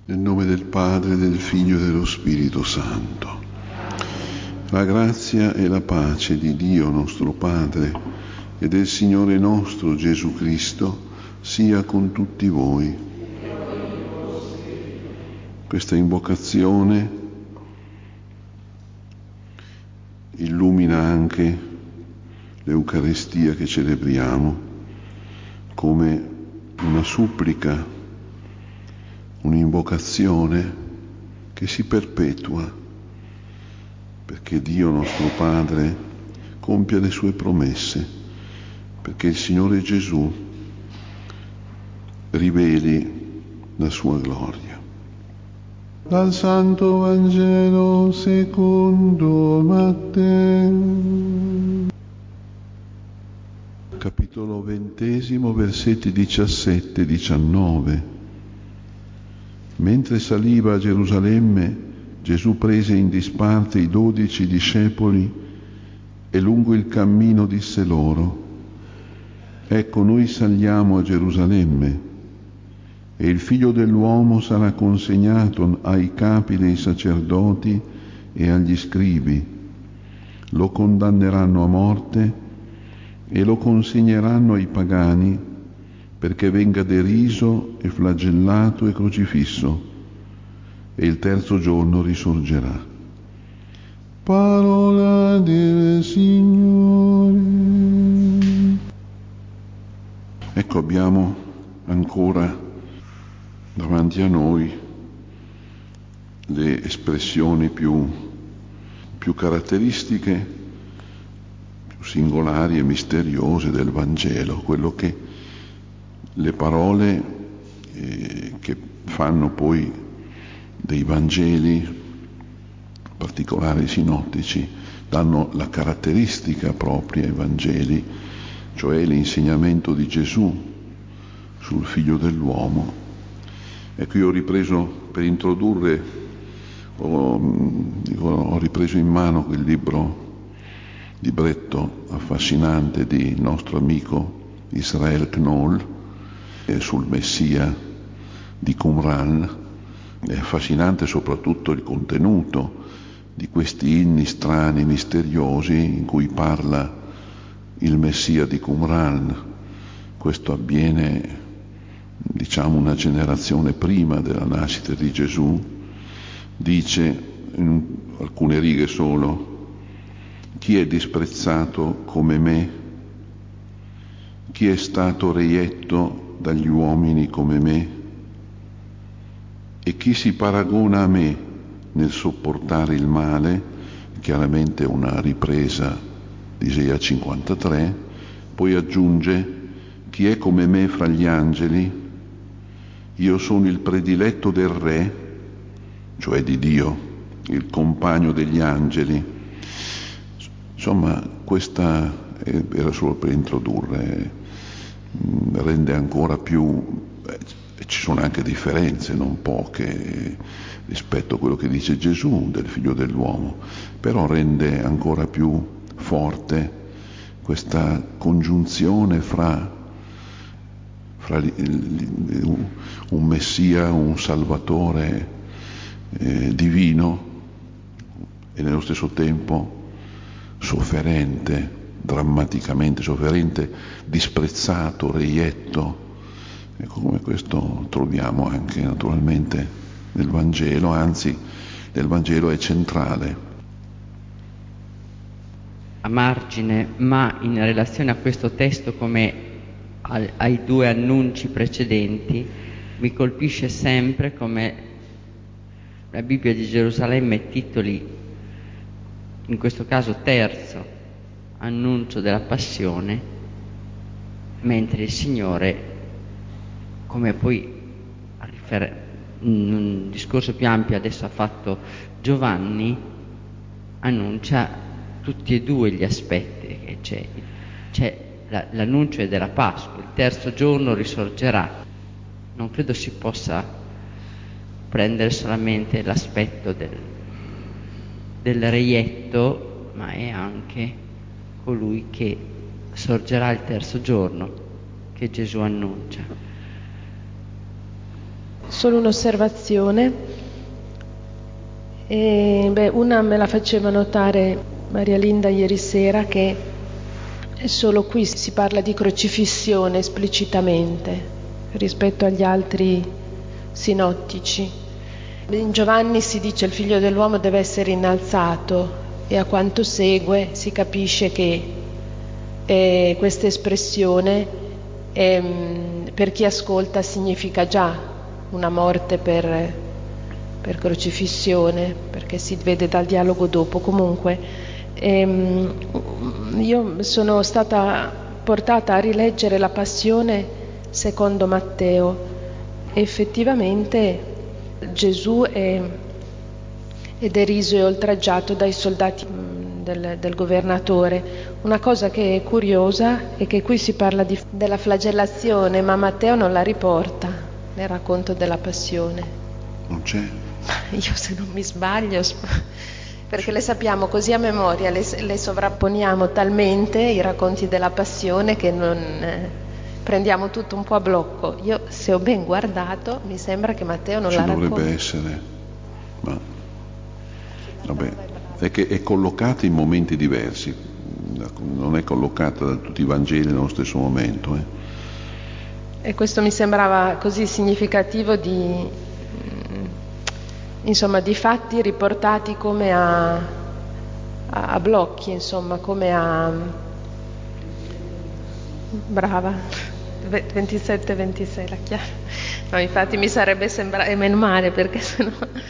Nel nome del Padre, del Figlio e dello Spirito Santo. La grazia e la pace di Dio nostro Padre e del Signore nostro Gesù Cristo sia con tutti voi. Questa invocazione illumina anche l'Eucaristia che celebriamo come una supplica, un'invocazione che si perpetua, perché Dio nostro Padre compia le sue promesse, perché il Signore Gesù riveli la sua gloria. Dal Santo Vangelo secondo Matteo, capitolo 20, versetti 17 e 19. Mentre saliva a Gerusalemme, Gesù prese in disparte i 12 discepoli e lungo il cammino disse loro: «Ecco, noi saliamo a Gerusalemme e il Figlio dell'uomo sarà consegnato ai capi dei sacerdoti e agli scribi. Lo condanneranno a morte e lo consegneranno ai pagani perché venga deriso e flagellato e crocifisso, e il terzo giorno risorgerà». Parola del Signore. Ecco, abbiamo ancora davanti a noi le espressioni più caratteristiche, più singolari e misteriose del Vangelo, quello che le parole che fanno poi dei Vangeli, in particolare i sinottici, danno la caratteristica propria ai Vangeli, cioè l'insegnamento di Gesù sul Figlio dell'uomo. Ecco, io ho ripreso per introdurre, ho ripreso in mano quel libretto affascinante di nostro amico Israel Knoll, sul Messia di Qumran. È affascinante soprattutto il contenuto di questi inni strani, misteriosi, in cui parla il Messia di Qumran. Questo avviene, diciamo, una generazione prima della nascita di Gesù. Dice, in alcune righe solo: «Chi è disprezzato come me? Chi è stato reietto dagli uomini come me? E chi si paragona a me nel sopportare il male?» Chiaramente una ripresa di Isaia 53. Poi aggiunge: «Chi è come me fra gli angeli? Io sono il prediletto del Re», cioè di Dio, il compagno degli angeli. Insomma, questa era solo per introdurre, rende ancora più, ci sono anche differenze non poche rispetto a quello che dice Gesù del Figlio dell'uomo, però rende ancora più forte questa congiunzione fra un Messia, un Salvatore divino e nello stesso tempo sofferente, drammaticamente sofferente, disprezzato, reietto. Ecco, come questo troviamo anche naturalmente nel Vangelo, anzi nel Vangelo è centrale. A margine, ma in relazione a questo testo come ai due annunci precedenti, mi colpisce sempre come la Bibbia di Gerusalemme titoli, in questo caso terzo annuncio della passione, mentre il Signore, come poi in un discorso più ampio adesso ha fatto Giovanni, annuncia tutti e due gli aspetti, che c'è l'annuncio è della Pasqua, il terzo giorno risorgerà. Non credo si possa prendere solamente l'aspetto del reietto, ma è anche colui che sorgerà il terzo giorno che Gesù annuncia. Solo un'osservazione. Una me la faceva notare Maria Linda ieri sera, che solo qui si parla di crocifissione esplicitamente rispetto agli altri sinottici. In Giovanni si dice il figlio dell'uomo deve essere innalzato, e a quanto segue si capisce che questa espressione per chi ascolta significa già una morte per crocifissione, perché si vede dal dialogo dopo. Comunque io sono stata portata a rileggere la Passione secondo Matteo. Effettivamente Gesù è deriso e oltraggiato dai soldati del governatore. Una cosa che è curiosa è che qui si parla della flagellazione, ma Matteo non la riporta nel racconto della Passione. Non c'è? Io, se non mi sbaglio, perché le sappiamo così a memoria, le sovrapponiamo talmente i racconti della Passione che non prendiamo tutto un po' a blocco. Io, se ho ben guardato, mi sembra che Matteo non la racconta. Ci dovrebbe essere, ma vabbè, è che è collocata in momenti diversi, non è collocata da tutti i Vangeli nello stesso momento. E questo mi sembrava così significativo di fatti riportati come a blocchi, insomma, come a... Brava, 27-26 la chiave. No, infatti mi sarebbe sembrato, e meno male, perché sennò...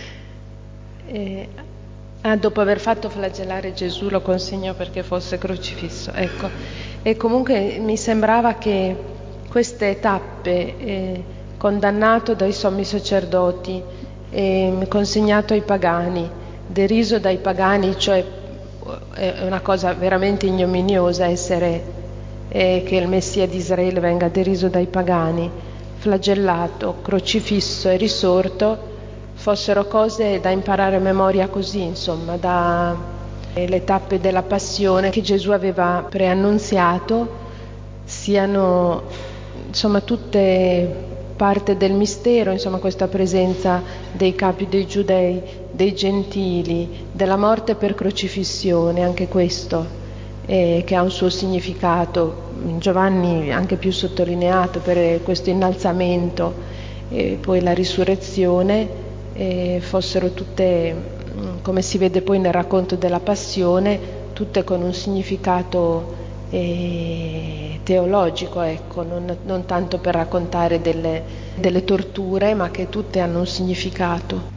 dopo aver fatto flagellare Gesù lo consegnò perché fosse crocifisso, ecco. E comunque mi sembrava che queste tappe, condannato dai sommi sacerdoti, consegnato ai pagani, deriso dai pagani, cioè è una cosa veramente ignominiosa essere che il Messia di Israele venga deriso dai pagani, flagellato, crocifisso e risorto, fossero cose da imparare a memoria così, insomma, le tappe della passione che Gesù aveva preannunziato, siano insomma tutte parte del mistero, insomma, questa presenza dei capi dei giudei, dei gentili, della morte per crocifissione, anche questo che ha un suo significato, in Giovanni anche più sottolineato, per questo innalzamento e poi la risurrezione, fossero tutte, come si vede poi nel racconto della Passione, tutte con un significato teologico, ecco, non tanto per raccontare delle torture, ma che tutte hanno un significato.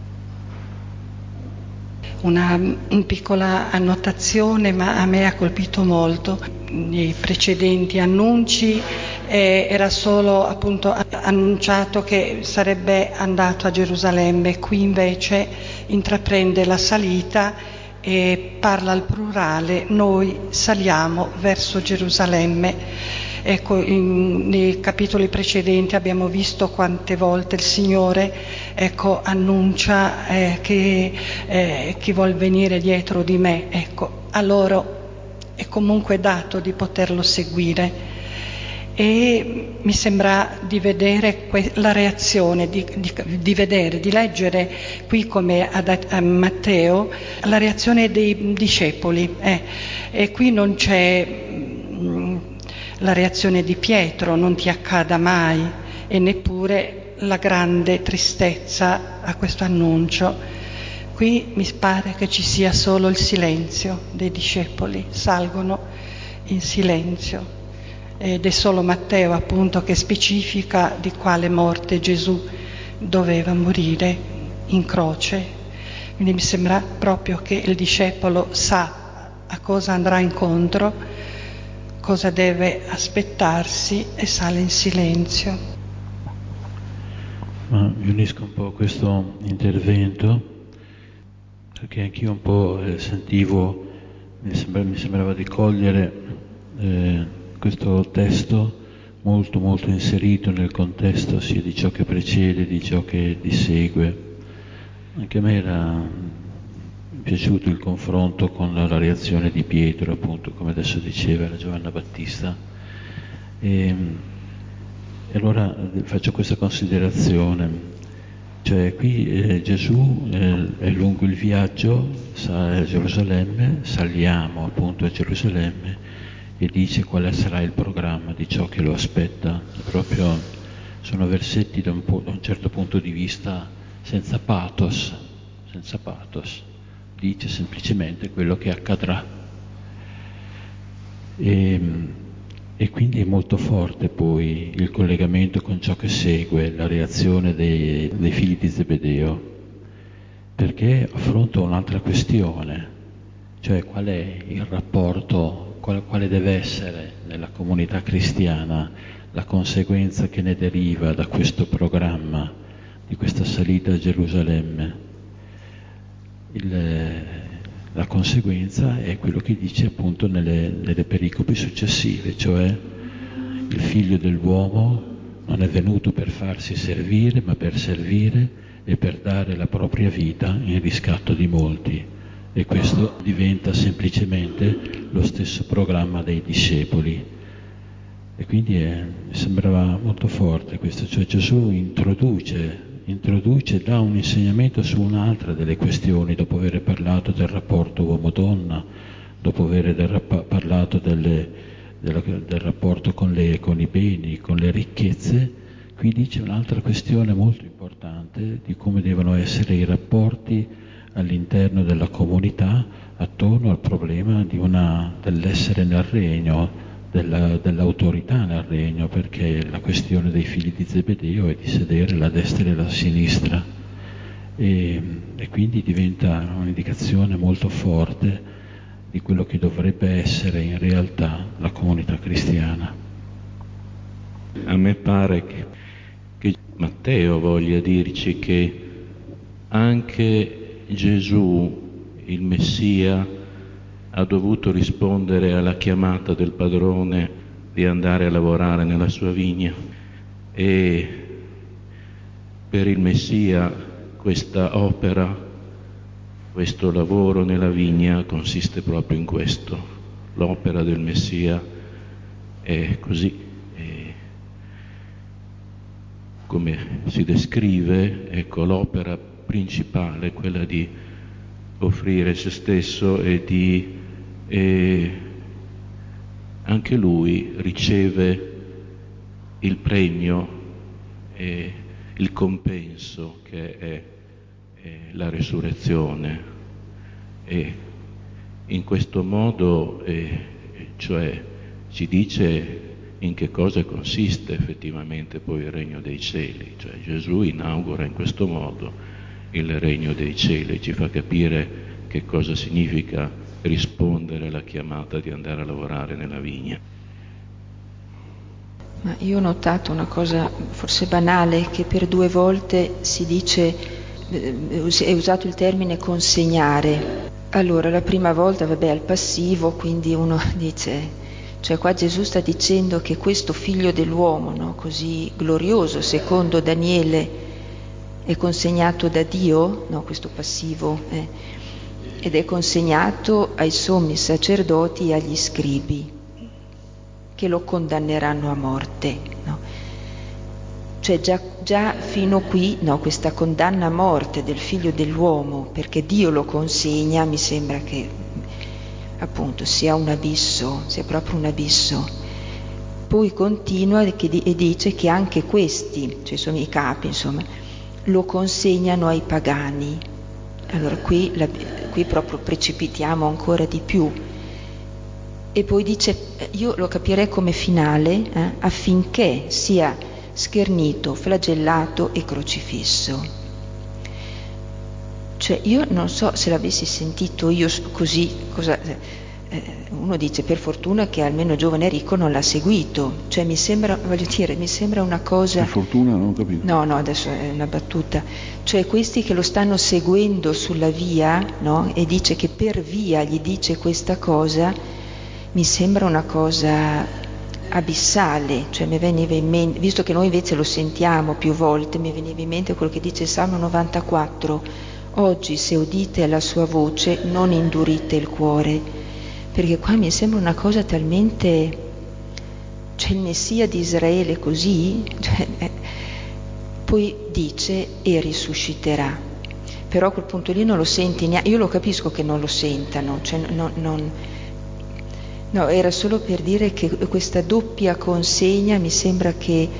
Una piccola annotazione, ma a me ha colpito molto. Nei precedenti annunci era solo appunto annunciato che sarebbe andato a Gerusalemme, qui invece intraprende la salita e parla al plurale: noi saliamo verso Gerusalemme. Ecco, nei capitoli precedenti abbiamo visto quante volte il Signore, ecco, annuncia che chi vuol venire dietro di me, ecco, a loro è comunque dato di poterlo seguire. E mi sembra di vedere la reazione, di leggere qui come a Matteo la reazione dei discepoli. E qui non c'è la reazione di Pietro, non ti accada mai, e neppure la grande tristezza a questo annuncio. Qui mi pare che ci sia solo il silenzio dei discepoli, salgono in silenzio, ed è solo Matteo appunto che specifica di quale morte Gesù doveva morire, in croce. Quindi mi sembra proprio che il discepolo sa a cosa andrà incontro, cosa deve aspettarsi, e sale in silenzio. Ma mi unisco un po' a questo intervento, perché anch'io un po' sentivo, mi sembrava di cogliere questo testo molto molto inserito nel contesto sia di ciò che precede, di ciò che li segue. Anche a me era piaciuto il confronto con la reazione di Pietro, appunto, come adesso diceva la Giovanna Battista. E allora faccio questa considerazione. Cioè qui Gesù è lungo il viaggio a Gerusalemme, saliamo appunto a Gerusalemme e dice quale sarà il programma di ciò che lo aspetta. Proprio sono versetti da un certo punto di vista senza pathos, dice semplicemente quello che accadrà. E quindi è molto forte poi il collegamento con ciò che segue, la reazione dei figli di Zebedeo, perché affronta un'altra questione, cioè qual è il rapporto, quale deve essere nella comunità cristiana la conseguenza che ne deriva da questo programma, di questa salita a Gerusalemme. La conseguenza è quello che dice appunto nelle pericopi successive, cioè il figlio dell'uomo non è venuto per farsi servire, ma per servire e per dare la propria vita in riscatto di molti. E questo diventa semplicemente lo stesso programma dei discepoli. E quindi mi sembrava molto forte questo, cioè Gesù introduce, dà un insegnamento su un'altra delle questioni, dopo aver parlato del rapporto uomo-donna, dopo aver parlato del rapporto con i beni, con le ricchezze. Qui dice un'altra questione molto importante di come devono essere i rapporti all'interno della comunità attorno al problema dell'essere nel regno, dell'autorità nel regno, perché la questione dei figli di Zebedeo è di sedere alla destra e alla sinistra e quindi diventa un'indicazione molto forte di quello che dovrebbe essere in realtà la comunità cristiana. A me pare che Matteo voglia dirci che anche Gesù, il Messia, ha dovuto rispondere alla chiamata del padrone di andare a lavorare nella sua vigna, e per il Messia questa opera, questo lavoro nella vigna consiste proprio in questo. L'opera del Messia è così, come si descrive, ecco, l'opera principale, quella di offrire se stesso e anche lui riceve il premio e il compenso che è la resurrezione, e in questo modo cioè ci dice in che cosa consiste effettivamente poi il regno dei cieli, cioè Gesù inaugura in questo modo il regno dei cieli, ci fa capire che cosa significa rispondere alla chiamata di andare a lavorare nella vigna. Ma io ho notato una cosa forse banale, che per 2 volte si dice, è usato il termine consegnare. Allora, la prima volta, al passivo, quindi uno dice, cioè qua Gesù sta dicendo che questo figlio dell'uomo, no, così glorioso, secondo Daniele, è consegnato da Dio, no, questo passivo, ed è consegnato ai sommi sacerdoti e agli scribi, che lo condanneranno a morte, no? Cioè già fino qui, no, questa condanna a morte del figlio dell'uomo, perché Dio lo consegna, mi sembra che appunto sia un abisso, sia proprio un abisso. Poi continua e dice che anche questi, cioè sono i capi, insomma, lo consegnano ai pagani. Allora qui proprio precipitiamo ancora di più. E poi dice, io lo capirei come finale, affinché sia schernito, flagellato e crocifisso. Cioè io non so se l'avessi sentito io così, uno dice per fortuna che almeno giovane ricco non l'ha seguito, cioè mi sembra una cosa... Per fortuna non ho capito. No, adesso è una battuta. Cioè questi che lo stanno seguendo sulla via, no? E dice che per via gli dice questa cosa, mi sembra una cosa abissale, cioè mi veniva in mente, visto che noi invece lo sentiamo più volte, mi veniva in mente quello che dice il Salmo 94, oggi se udite la sua voce non indurite il cuore, perché qua mi sembra una cosa talmente, cioè il Messia di Israele così, cioè, poi dice e risusciterà. Però a quel punto lì non lo senti neanche, io lo capisco che non lo sentano, cioè no, era solo per dire che questa doppia consegna mi sembra che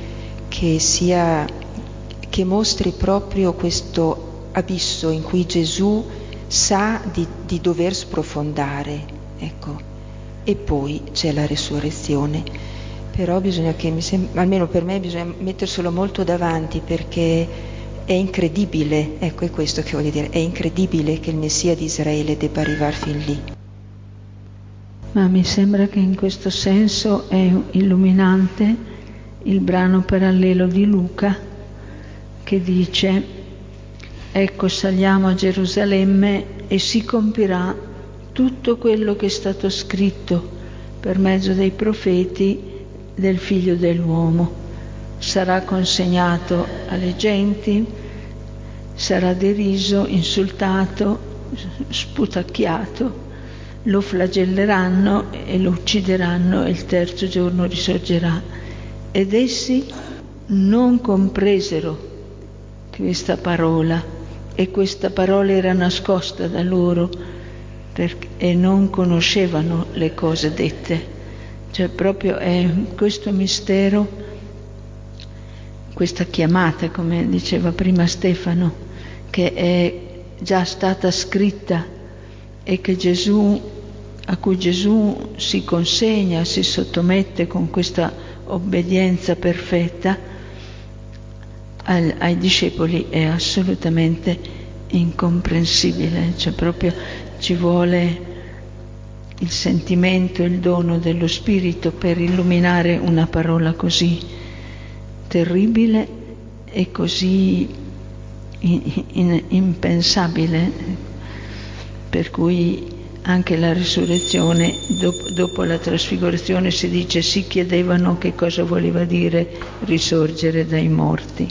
mostri proprio questo abisso in cui Gesù sa di dover sprofondare, ecco. E poi c'è la risurrezione, però bisogna che, almeno per me, bisogna metterselo molto davanti, perché è incredibile, ecco, è questo che voglio dire, è incredibile che il Messia di Israele debba arrivare fin lì. Ma mi sembra che in questo senso è illuminante il brano parallelo di Luca che dice: ecco, saliamo a Gerusalemme e si compirà tutto quello che è stato scritto per mezzo dei profeti del Figlio dell'uomo. Sarà consegnato alle genti, sarà deriso, insultato, sputacchiato, lo flagelleranno e lo uccideranno e il terzo giorno risorgerà. Ed essi non compresero questa parola, e questa parola era nascosta da loro e non conoscevano le cose dette. Cioè proprio è questo mistero, questa chiamata, come diceva prima Stefano, che è già stata scritta e che a cui Gesù si consegna, si sottomette con questa obbedienza perfetta, ai discepoli è assolutamente incomprensibile, cioè proprio ci vuole il sentimento, il dono dello Spirito per illuminare una parola così terribile e così impensabile, per cui anche la risurrezione, dopo la trasfigurazione, si dice, si chiedevano che cosa voleva dire risorgere dai morti.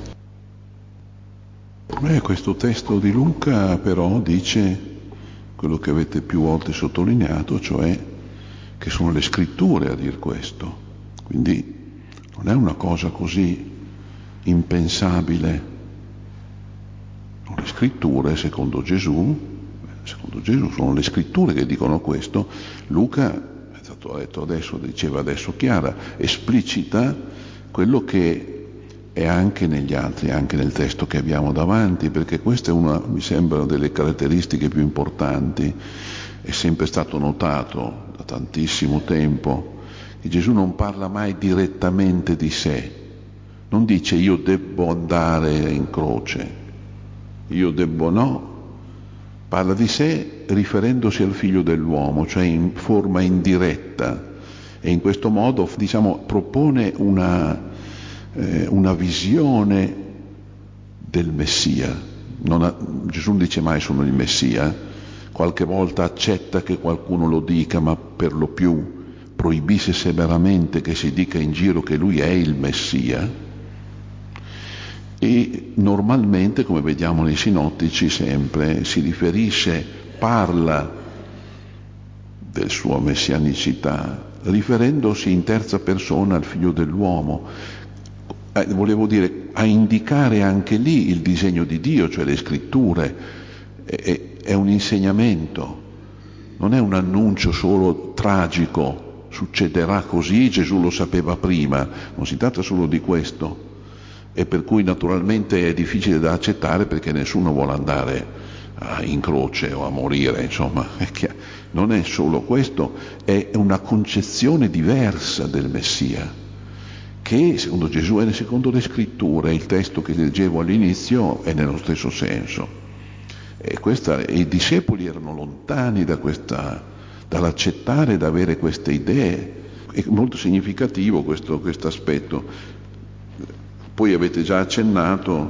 Questo testo di Luca però dice quello che avete più volte sottolineato, cioè che sono le scritture a dir questo. Quindi non è una cosa così impensabile. Sono le scritture, secondo Gesù sono le scritture che dicono questo. Luca, è stato detto adesso, diceva adesso Chiara, esplicita quello che è anche negli altri, anche nel testo che abbiamo davanti, perché questa è una, mi sembra, delle caratteristiche più importanti. È sempre stato notato da tantissimo tempo che Gesù non parla mai direttamente di sé, non dice io devo andare in croce, io devo no, parla di sé riferendosi al Figlio dell'uomo, cioè in forma indiretta, e in questo modo, diciamo, propone una visione del Messia. Gesù non dice mai sono il Messia, qualche volta accetta che qualcuno lo dica, ma per lo più proibisce severamente che si dica in giro che lui è il Messia. E normalmente, come vediamo nei sinottici, sempre si riferisce, parla del sua messianicità riferendosi in terza persona al Figlio dell'uomo. Volevo dire, a indicare anche lì il disegno di Dio, cioè le scritture. È un insegnamento, non è un annuncio solo tragico, succederà così, Gesù lo sapeva prima, non si tratta solo di questo, e per cui naturalmente è difficile da accettare perché nessuno vuole andare in croce o a morire, insomma, non è solo questo, è una concezione diversa del Messia, che secondo Gesù e secondo le scritture, il testo che leggevo all'inizio è nello stesso senso. E i discepoli erano lontani dall'accettare, da avere queste idee. È molto significativo questo aspetto. Poi avete già accennato,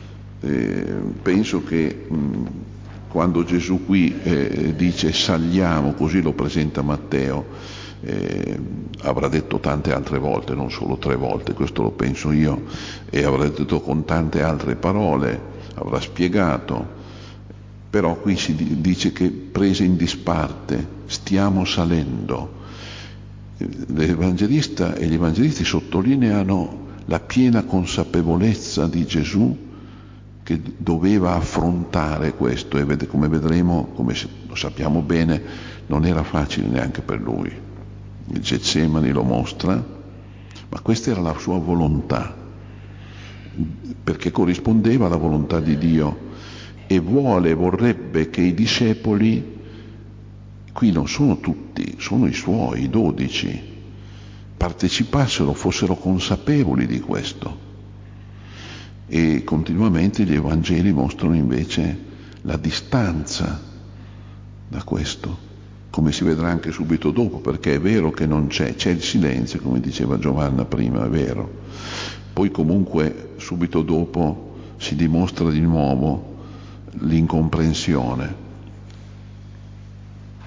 penso che quando Gesù qui dice saliamo, così lo presenta Matteo, avrà detto tante altre volte, non solo 3 volte, questo lo penso io, e avrà detto con tante altre parole, avrà spiegato. Però qui si dice che prese in disparte, stiamo salendo. L'Evangelista e gli Evangelisti sottolineano la piena consapevolezza di Gesù che doveva affrontare questo, e come vedremo, come lo sappiamo bene, non era facile neanche per lui. Il Getsemani lo mostra, ma questa era la sua volontà, perché corrispondeva alla volontà di Dio, e vorrebbe che i discepoli, qui non sono tutti, sono i suoi, i 12, partecipassero, fossero consapevoli di questo. E continuamente gli Evangeli mostrano invece la distanza da questo, come si vedrà anche subito dopo, perché è vero che non c'è il silenzio, come diceva Giovanna prima, è vero. Poi comunque subito dopo si dimostra di nuovo l'incomprensione.